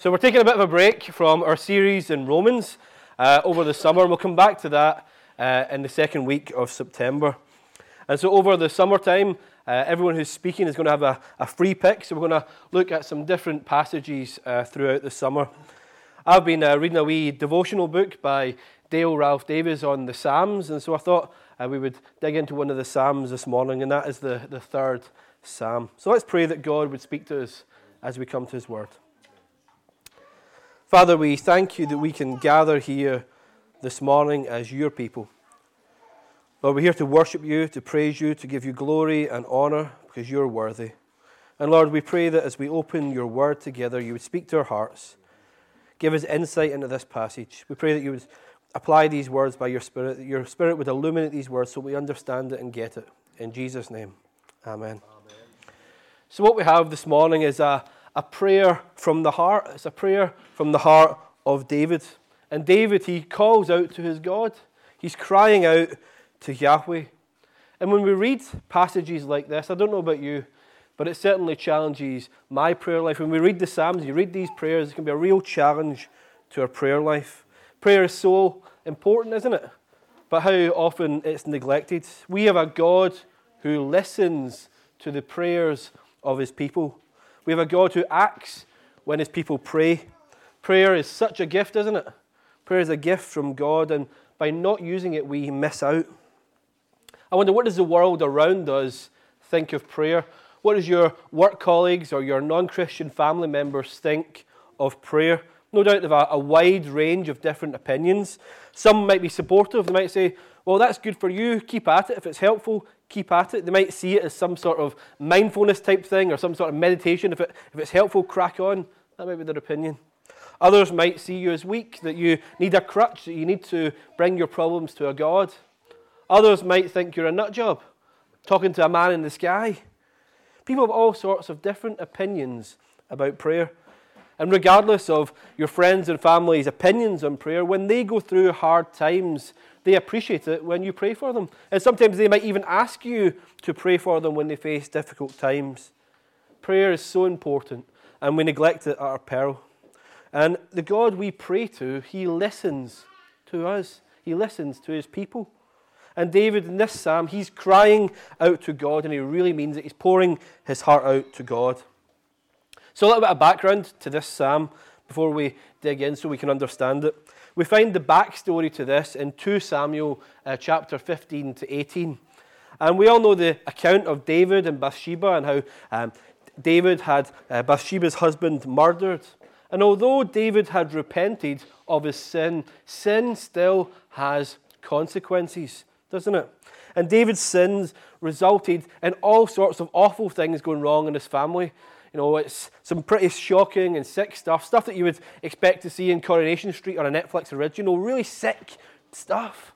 So we're taking a bit of a break from our series in Romans over the summer, and we'll come back to that in the second week of September. And so over the summertime, everyone who's speaking is going to have a free pick, so we're going to look at some different passages throughout the summer. I've been reading a wee devotional book by Dale Ralph Davis on the Psalms, and so I thought we would dig into one of the Psalms this morning, and that is the third Psalm. So let's pray that God would speak to us as we come to His Word. Father, we thank you that we can gather here this morning as your people. Lord, we're here to worship you, to praise you, to give you glory and honor because you're worthy. And Lord, we pray that as we open your word together, you would speak to our hearts. Give us insight into this passage. We pray that you would apply these words by your Spirit, that your Spirit would illuminate these words so we understand it and get it. In Jesus' name, amen. So what we have this morning is a prayer from the heart. It's a prayer from the heart of David. And David, he calls out to his God. He's crying out to Yahweh. And when we read passages like this, I don't know about you, but it certainly challenges my prayer life. When we read the Psalms, you read these prayers, it can be a real challenge to our prayer life. Prayer is so important, isn't it? But how often it's neglected. We have a God who listens to the prayers of his people. We have a God who acts when his people pray. Prayer is such a gift, isn't it? Prayer is a gift from God, and by not using it, we miss out. I wonder, what does the world around us think of prayer? What does your work colleagues or your non-Christian family members think of prayer? No doubt they have a wide range of different opinions. Some might be supportive. They might say, well, that's good for you. Keep at it. If it's helpful, keep at it. They might see it as some sort of mindfulness type thing or some sort of meditation. If it's helpful, crack on. That might be their opinion. Others might see you as weak, that you need a crutch, that you need to bring your problems to a God. Others might think you're a nut job, talking to a man in the sky. People have all sorts of different opinions about prayer. And regardless of your friends and family's opinions on prayer, when they go through hard times, they appreciate it when you pray for them. And sometimes they might even ask you to pray for them when they face difficult times. Prayer is so important, and we neglect it at our peril. And the God we pray to, he listens to us. He listens to his people. And David, in this psalm, he's crying out to God, and he really means it. He's pouring his heart out to God. So a little bit of background to this psalm before we dig in so we can understand it. We find the backstory to this in 2 Samuel chapter 15 to 18. And we all know the account of David and Bathsheba and how David had Bathsheba's husband murdered. And although David had repented of his sin, sin still has consequences, doesn't it? And David's sins resulted in all sorts of awful things going wrong in his family. You know, it's some pretty shocking and sick stuff that you would expect to see in Coronation Street or a Netflix original, really sick stuff.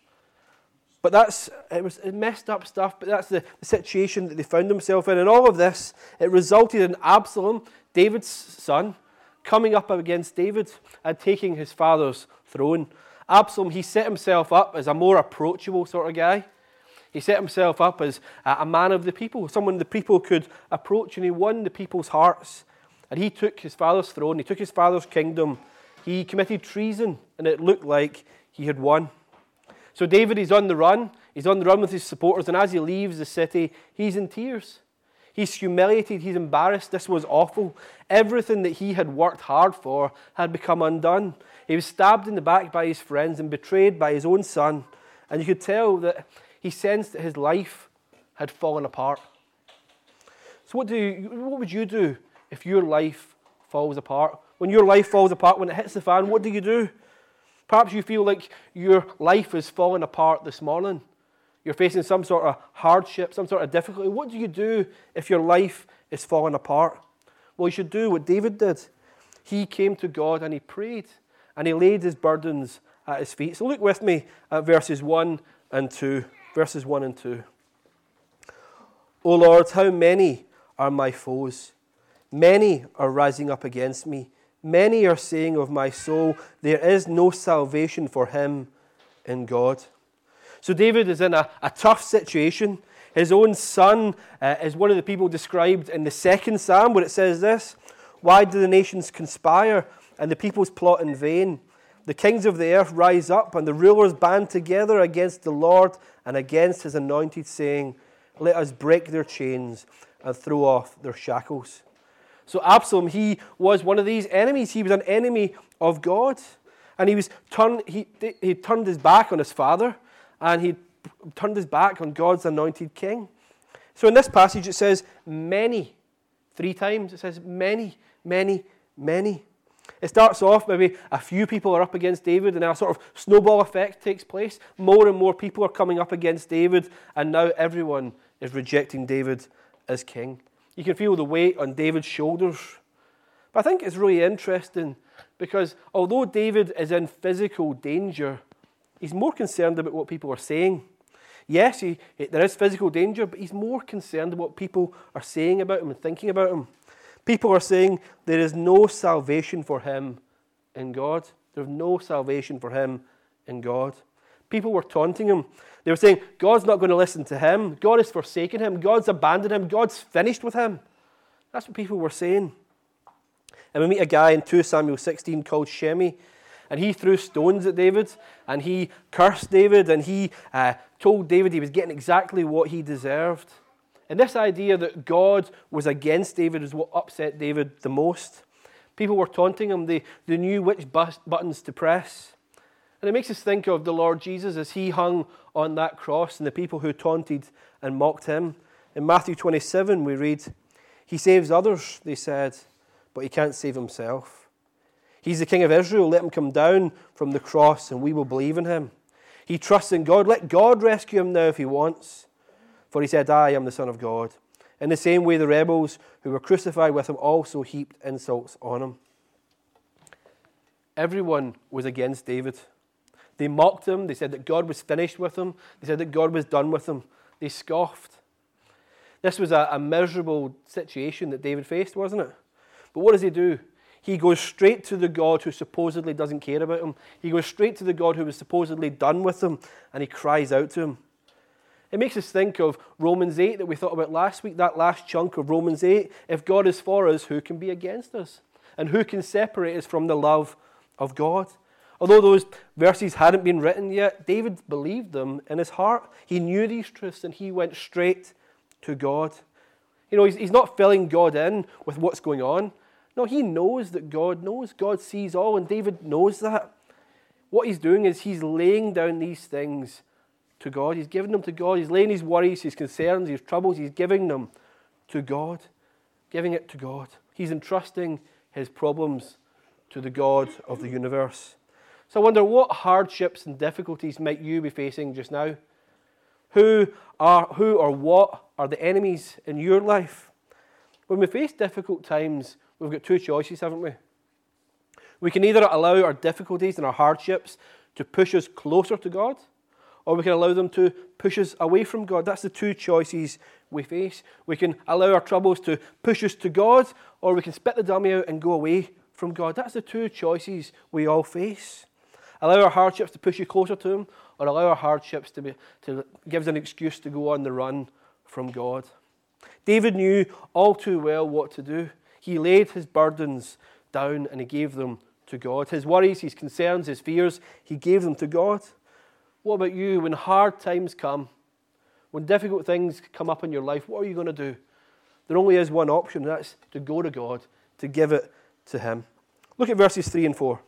But it was messed up stuff, but that's the situation that they found themselves in. And all of this, it resulted in Absalom, David's son, coming up against David and taking his father's throne. Absalom, he set himself up as a more approachable sort of guy. He set himself up as a man of the people, someone the people could approach, and he won the people's hearts. And he took his father's throne, he took his father's kingdom. He committed treason, and it looked like he had won. So David, he's on the run. He's on the run with his supporters, and as he leaves the city, he's in tears. He's humiliated, he's embarrassed. This was awful. Everything that he had worked hard for had become undone. He was stabbed in the back by his friends and betrayed by his own son. And you could tell that he sensed that his life had fallen apart. So what would you do if your life falls apart? When your life falls apart, when it hits the fan, what do you do? Perhaps you feel like your life is falling apart this morning. You're facing some sort of hardship, some sort of difficulty. What do you do if your life is falling apart? Well, you should do what David did. He came to God and he prayed, and he laid his burdens at his feet. So look with me at verses 1 and 2. Verses 1 and 2. O Lord, how many are my foes? Many are rising up against me. Many are saying of my soul, there is no salvation for him in God. So David is in a tough situation. His own son is one of the people described in the second psalm where it says this, Why do the nations conspire and the peoples plot in vain? The kings of the earth rise up and the rulers band together against the Lord and against his anointed, saying, let us break their chains and throw off their shackles. So Absalom, he was one of these enemies. He was an enemy of God. And he turned his back on his father, and he turned his back on God's anointed king. So in this passage it says many. 3 times it says many, many, many. It starts off maybe a few people are up against David, and a sort of snowball effect takes place. More and more people are coming up against David, and now everyone is rejecting David as king. You can feel the weight on David's shoulders. But I think it's really interesting because although David is in physical danger, he's more concerned about what people are saying. Yes, there is physical danger, but he's more concerned about what people are saying about him and thinking about him. People are saying there is no salvation for him in God. There's no salvation for him in God. People were taunting him. They were saying, God's not going to listen to him. God has forsaken him. God's abandoned him. God's finished with him. That's what people were saying. And we meet a guy in 2 Samuel 16 called Shimei, and he threw stones at David, and he cursed David, and he told David he was getting exactly what he deserved. And this idea that God was against David is what upset David the most. People were taunting him. They knew which buttons to press. And it makes us think of the Lord Jesus as he hung on that cross and the people who taunted and mocked him. In Matthew 27 we read, he saves others, they said, but he can't save himself. He's the King of Israel. Let him come down from the cross and we will believe in him. He trusts in God. Let God rescue him now if he wants. For he said, I am the Son of God. In the same way the rebels who were crucified with him also heaped insults on him. Everyone was against David. They mocked him. They said that God was finished with him. They said that God was done with him. They scoffed. This was a miserable situation that David faced, wasn't it? But what does he do? He goes straight to the God who supposedly doesn't care about him. He goes straight to the God who was supposedly done with him, and he cries out to him. It makes us think of Romans 8 that we thought about last week, that last chunk of Romans 8. If God is for us, who can be against us? And who can separate us from the love of God? Although those verses hadn't been written yet, David believed them in his heart. He knew these truths and he went straight to God. You know, he's not filling God in with what's going on. No, he knows that God knows. God sees all, and David knows that. What he's doing is he's laying down these things to God. He's giving them to God. He's laying his worries, his concerns, his troubles. He's giving them to God. Giving it to God. He's entrusting his problems to the God of the universe. So I wonder, what hardships and difficulties might you be facing just now? Who or what are the enemies in your life? When we face difficult times, we've got 2 choices, haven't we? We can either allow our difficulties and our hardships to push us closer to God, or we can allow them to push us away from God. That's the 2 choices we face. We can allow our troubles to push us to God, or we can spit the dummy out and go away from God. That's the 2 choices we all face. Allow our hardships to push you closer to Him, or allow our hardships to give us an excuse to go on the run from God. David knew all too well what to do. He laid his burdens down and he gave them to God. His worries, his concerns, his fears, he gave them to God. What about you? When hard times come, when difficult things come up in your life, what are you going to do? There only is one option, and that's to go to God, to give it to Him. Look at verses 3 and 4.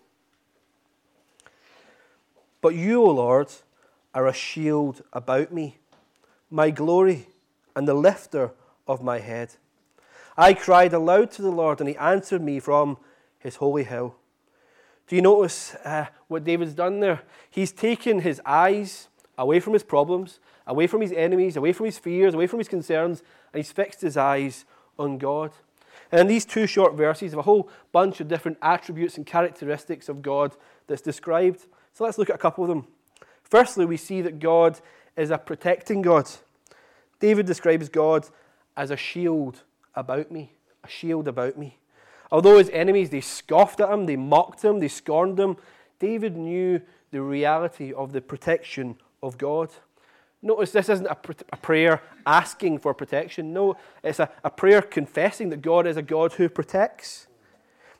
But you, O Lord, are a shield about me, my glory, and the lifter of my head. I cried aloud to the Lord, and He answered me from His holy hill. Do you notice what David's done there? He's taken his eyes away from his problems, away from his enemies, away from his fears, away from his concerns, and he's fixed his eyes on God. And in these 2 short verses, have a whole bunch of different attributes and characteristics of God that's described. So let's look at a couple of them. Firstly, we see that God is a protecting God. David describes God as a shield about me, a shield about me. Although his enemies, they scoffed at him, they mocked him, they scorned him, David knew the reality of the protection of God. Notice this isn't a prayer asking for protection. No, it's a prayer confessing that God is a God who protects.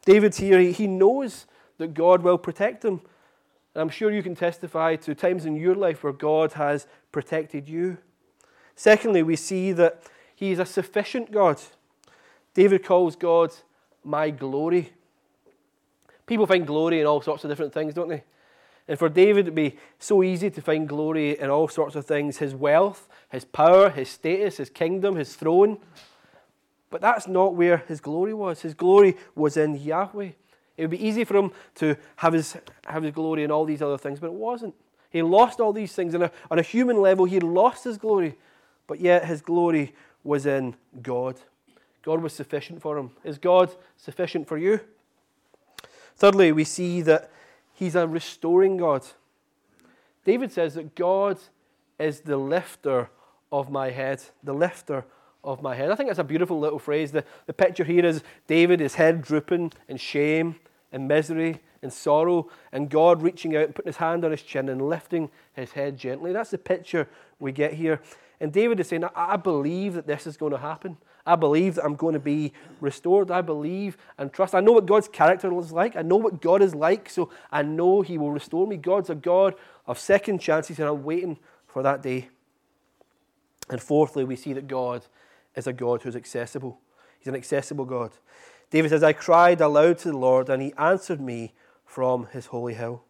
David's here, he knows that God will protect him. And I'm sure you can testify to times in your life where God has protected you. Secondly, we see that he is a sufficient God. David calls God my glory. People find glory in all sorts of different things, don't they? And for David, it'd be so easy to find glory in all sorts of things. His wealth, his power, his status, his kingdom, his throne. But that's not where his glory was. His glory was in Yahweh. It would be easy for him to have his glory in all these other things, but it wasn't. He lost all these things. On a human level, he lost his glory. But yet his glory was in God. God was sufficient for him. Is God sufficient for you? Thirdly, we see that he's a restoring God. David says that God is the lifter of my head. The lifter of my head. I think that's a beautiful little phrase. The picture here is David, his head drooping in shame and misery and sorrow, and God reaching out and putting his hand on his chin and lifting his head gently. That's the picture we get here. And David is saying, I believe that this is going to happen. I believe that I'm going to be restored. I believe and trust. I know what God's character is like. I know what God is like, so I know he will restore me. God's a God of second chances, and I'm waiting for that day. And fourthly, we see that God is a God who's accessible. He's an accessible God. David says, I cried aloud to the Lord, and he answered me from his holy hill.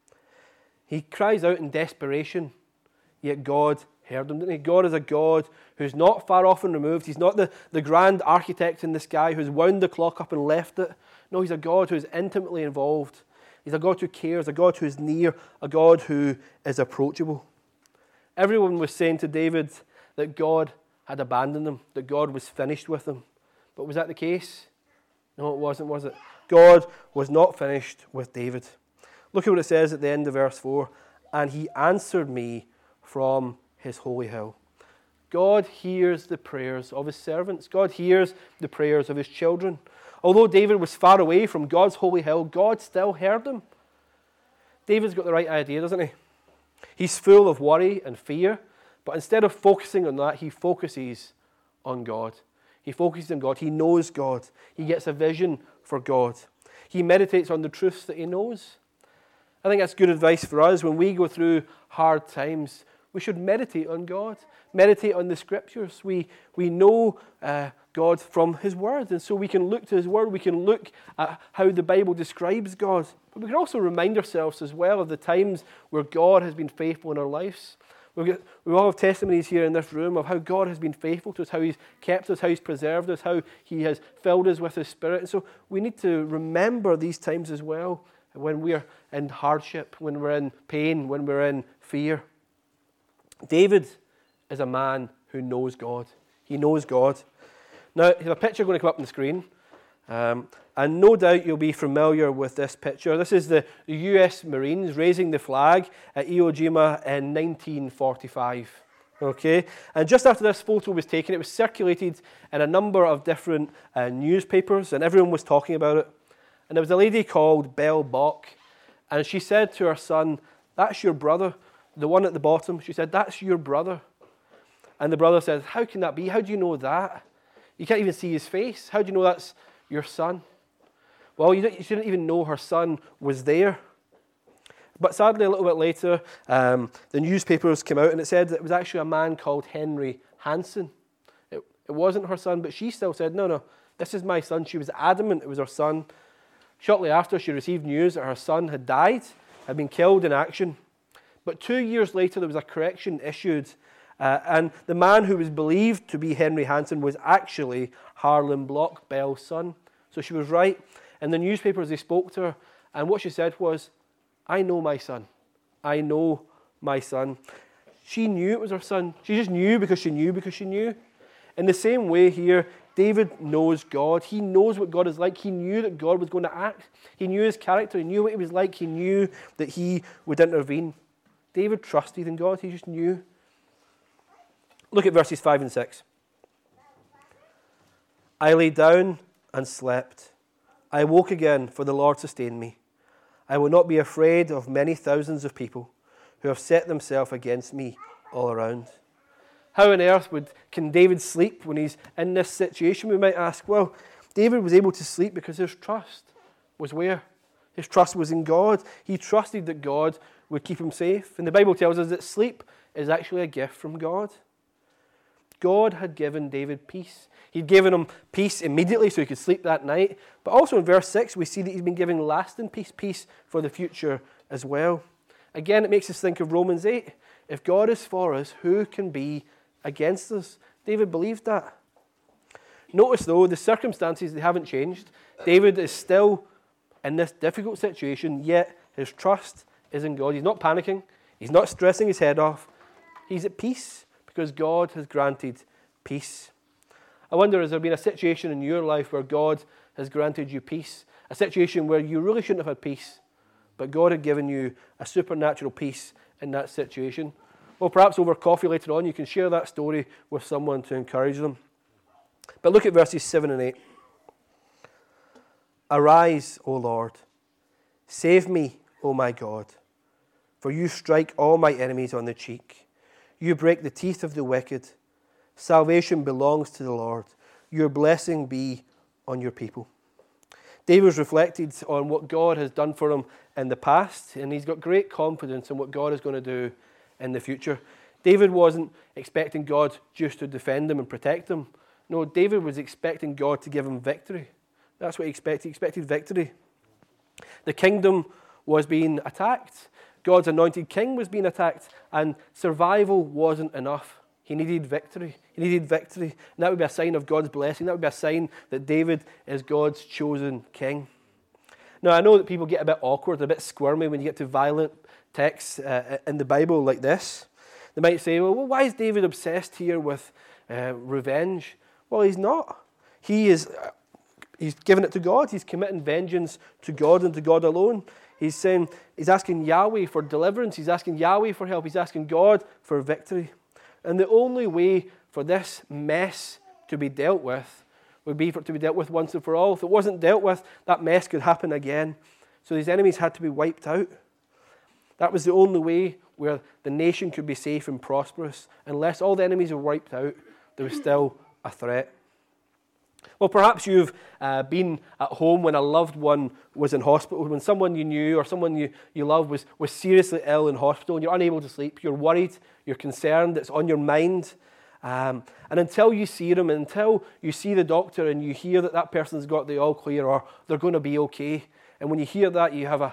He cries out in desperation, yet God heard him, didn't he? God is a God who's not far off and removed. He's not the grand architect in the sky who's wound the clock up and left it. No, he's a God who's intimately involved. He's a God who cares, a God who's near, a God who is approachable. Everyone was saying to David that God had abandoned him, that God was finished with him. But was that the case? No, it wasn't, was it? God was not finished with David. Look at what it says at the end of verse 4. And he answered me from his holy hill. God hears the prayers of his servants. God hears the prayers of his children. Although David was far away from God's holy hill, God still heard him. David's got the right idea, doesn't he? He's full of worry and fear, but instead of focusing on that, he focuses on God. He focuses on God. He knows God. He gets a vision for God. He meditates on the truths that he knows. I think that's good advice for us when we go through hard times. We should meditate on God, meditate on the Scriptures. We know God from His Word, and so we can look to His Word. We can look at how the Bible describes God. But we can also remind ourselves as well of the times where God has been faithful in our lives. We all have testimonies here in this room of how God has been faithful to us, how He's kept us, how He's preserved us, how He has filled us with His Spirit. And so we need to remember these times as well when we're in hardship, when we're in pain, when we're in fear. David is a man who knows God. He knows God. Now, there's a picture going to come up on the screen. And no doubt you'll be familiar with this picture. This is the US Marines raising the flag at Iwo Jima in 1945. Okay? And just after this photo was taken, it was circulated in a number of different newspapers, and everyone was talking about it. And there was a lady called Belle Bock, and she said to her son, "That's your brother." The one at the bottom, she said, "That's your brother." And the brother said, "How can that be? How do you know that? You can't even see his face. How do you know that's your son?" Well, you didn't even know her son was there. But sadly, a little bit later, the newspapers came out and it said that it was actually a man called Henry Hansen. It wasn't her son, but she still said, no, this is my son. She was adamant it was her son. Shortly after, she received news that her son had died, had been killed in action. But 2 years later, there was a correction issued, and the man who was believed to be Henry Hansen was actually Harlan Block, Belle's son. So she was right. And the newspapers, they spoke to her, and what she said was, "I know my son. I know my son." She knew it was her son. She just knew because she knew because she knew. In the same way here, David knows God. He knows what God is like. He knew that God was going to act. He knew his character. He knew what he was like. He knew that he would intervene. David trusted in God. He just knew. Look at verses 5 and 6. "I lay down and slept. I woke again, for the Lord sustained me. I will not be afraid of many thousands of people who have set themselves against me all around." How on earth can David sleep when he's in this situation? We might ask. Well, David was able to sleep because there's trust. was where? His trust was in God. He trusted that God would keep him safe. And the Bible tells us that sleep is actually a gift from God. God had given David peace. He'd given him peace immediately so he could sleep that night. But also in verse 6, we see that he's been given lasting peace, peace for the future as well. Again, it makes us think of Romans 8. If God is for us, who can be against us? David believed that. Notice, though, the circumstances, they haven't changed. David is still in this difficult situation, yet his trust is in God. He's not panicking. He's not stressing his head off. He's at peace because God has granted peace. I wonder, has there been a situation in your life where God has granted you peace? A situation where you really shouldn't have had peace, but God had given you a supernatural peace in that situation? Well, perhaps over coffee later on, you can share that story with someone to encourage them. But look at verses 7 and 8. Arise, O Lord. Save me, O my God. For you strike all my enemies on the cheek. You break the teeth of the wicked. Salvation belongs to the Lord. Your blessing be on your people. David's reflected on what God has done for him in the past, and he's got great confidence in what God is going to do in the future. David wasn't expecting God just to defend him and protect him. No, David was expecting God to give him victory. That's what he expected. He expected victory. The kingdom was being attacked. God's anointed king was being attacked, and survival wasn't enough. He needed victory. He needed victory. And that would be a sign of God's blessing. That would be a sign that David is God's chosen king. Now, I know that people get a bit awkward, a bit squirmy when you get to violent texts in the Bible like this. They might say, well, why is David obsessed here with revenge? Well, he's not. He's given it to God. He's committing vengeance to God and to God alone. He's asking Yahweh for deliverance. He's asking Yahweh for help. He's asking God for victory. And the only way for this mess to be dealt with would be for it to be dealt with once and for all. If it wasn't dealt with, that mess could happen again. So these enemies had to be wiped out. That was the only way where the nation could be safe and prosperous. Unless all the enemies were wiped out, there was still a threat. Well, perhaps you've been at home when a loved one was in hospital, when someone you knew or someone you loved was seriously ill in hospital and you're unable to sleep, you're worried, you're concerned, it's on your mind. And until you see them, until you see the doctor and you hear that person's got the all clear or they're going to be okay, and when you hear that, you have a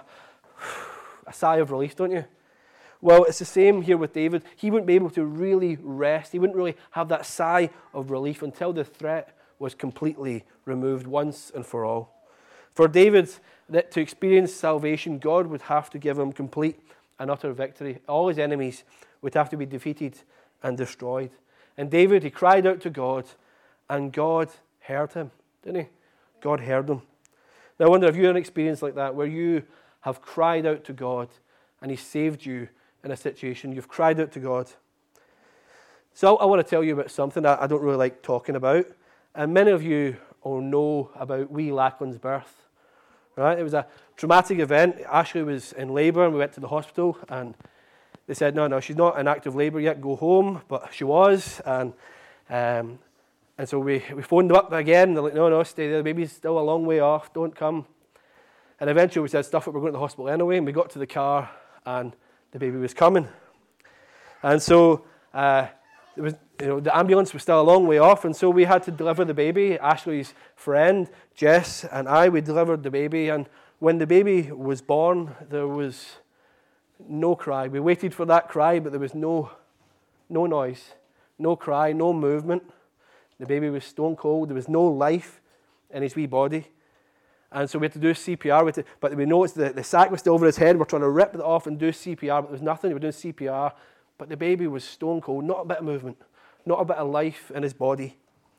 sigh of relief, don't you? Well, it's the same here with David. He wouldn't be able to really rest. He wouldn't really have that sigh of relief until the threat was completely removed once and for all. For David to experience salvation, God would have to give him complete and utter victory. All his enemies would have to be defeated and destroyed. And David, he cried out to God, and God heard him, didn't he? God heard him. Now I wonder if you had an experience like that, where you have cried out to God, and he saved you in a situation. You've cried out to God. So I want to tell you about something I don't really like talking about. And many of you all know about wee Lachlan's birth. Right? It was a traumatic event. Ashley was in labour and we went to the hospital and they said, no, she's not in active labour yet, go home. But she was. And so we phoned them up again. They're like, no, stay there. The baby's still a long way off. Don't come. And eventually we said, stuff it, we're going to the hospital anyway. And we got to the car and the baby was coming. And so it was, the ambulance was still a long way off, and so we had to deliver the baby. Ashley's friend, Jess, and we delivered the baby, and when the baby was born, there was no cry. We waited for that cry, but there was no noise, no cry, no movement. The baby was stone cold. There was no life in his wee body. And so we had to do CPR, but we noticed that the sack was still over his head. We're trying to rip it off and do CPR, but there was nothing. We were doing CPR, but the baby was stone cold, not a bit of movement, not a bit of life in his body.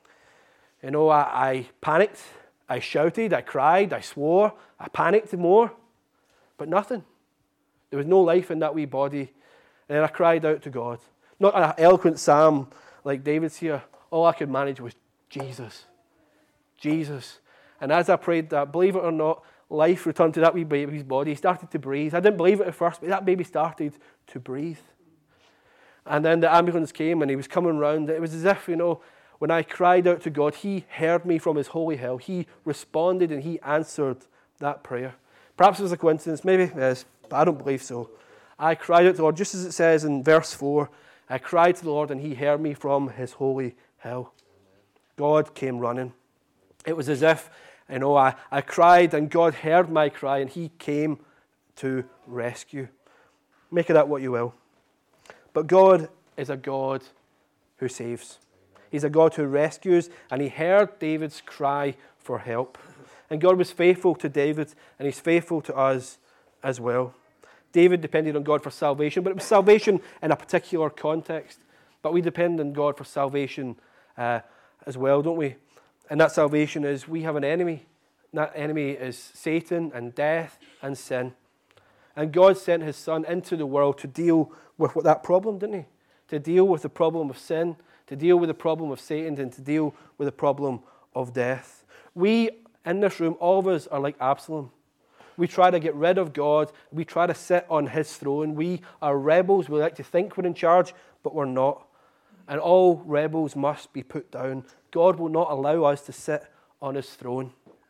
I panicked, I shouted, I cried, I swore, I panicked more, but nothing. There was no life in that wee body. And then I cried out to God. Not an eloquent psalm like David's here. All I could manage was Jesus. Jesus. And as I prayed that, believe it or not, life returned to that wee baby's body. He started to breathe. I didn't believe it at first, but that baby started to breathe. And then the ambulance came and he was coming round. It was as if, when I cried out to God, he heard me from his holy hill. He responded and he answered that prayer. Perhaps it was a coincidence, maybe it is, but I don't believe so. I cried out to the Lord, just as it says in verse 4, I cried to the Lord and he heard me from his holy hill. God came running. It was as if, I cried and God heard my cry and he came to rescue. Make of that what you will. But God is a God who saves. He's a God who rescues, and he heard David's cry for help. And God was faithful to David, and he's faithful to us as well. David depended on God for salvation, but it was salvation in a particular context. But we depend on God for salvation as well, don't we? And that salvation is we have an enemy. That enemy is Satan and death and sin. And God sent his Son into the world to deal with that problem, didn't he? To deal with the problem of sin, to deal with the problem of Satan, and to deal with the problem of death. We, in this room, all of us are like Absalom. We try to get rid of God. We try to sit on his throne. We are rebels. We like to think we're in charge, but we're not. And all rebels must be put down. God will not allow us to sit on his throne.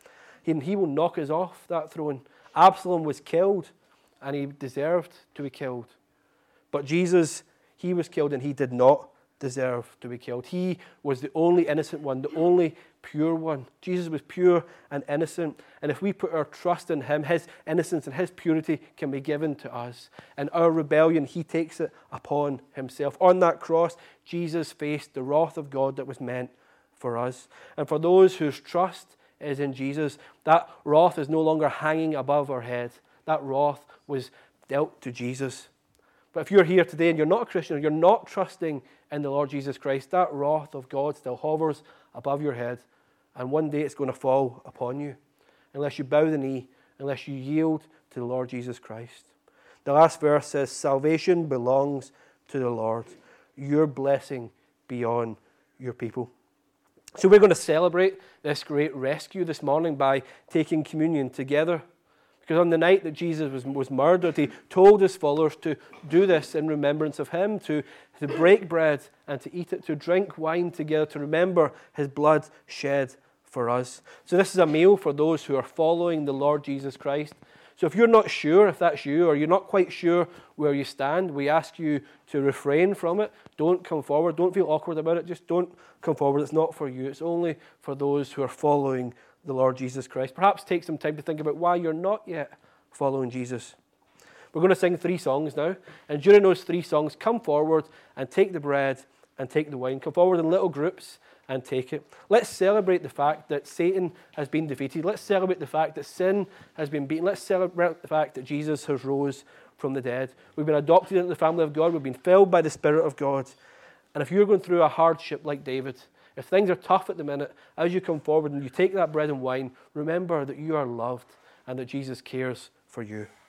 He will knock us off that throne. Absalom was killed, and he deserved to be killed. But Jesus, he was killed, and he did not deserve to be killed. He was the only innocent one, the only pure one. Jesus was pure and innocent. And if we put our trust in him, his innocence and his purity can be given to us. And our rebellion, he takes it upon himself. On that cross, Jesus faced the wrath of God that was meant for us. And for those whose trust is in Jesus, that wrath is no longer hanging above our head. That wrath was dealt to Jesus. But if you're here today and you're not a Christian, or you're not trusting in the Lord Jesus Christ, that wrath of God still hovers above your head, and one day it's going to fall upon you unless you bow the knee, unless you yield to the Lord Jesus Christ. The last verse says, salvation belongs to the Lord. Your blessing be on your people. So we're going to celebrate this great rescue this morning by taking communion together. Because on the night that Jesus was murdered, he told his followers to do this in remembrance of him, to break bread and to eat it, to drink wine together, to remember his blood shed for us. So this is a meal for those who are following the Lord Jesus Christ. So if you're not sure if that's you, or you're not quite sure where you stand, we ask you to refrain from it. Don't come forward. Don't feel awkward about it. Just don't come forward. It's not for you. It's only for those who are following the Lord Jesus Christ. Perhaps take some time to think about why you're not yet following Jesus. We're going to sing 3 songs now, and during those 3 songs, come forward and take the bread and take the wine. Come forward in little groups and take it. Let's celebrate the fact that Satan has been defeated. Let's celebrate the fact that sin has been beaten. Let's celebrate the fact that Jesus has rose from the dead. We've been adopted into the family of God. We've been filled by the Spirit of God. And if you're going through a hardship like David, if things are tough at the minute, as you come forward and you take that bread and wine, remember that you are loved and that Jesus cares for you.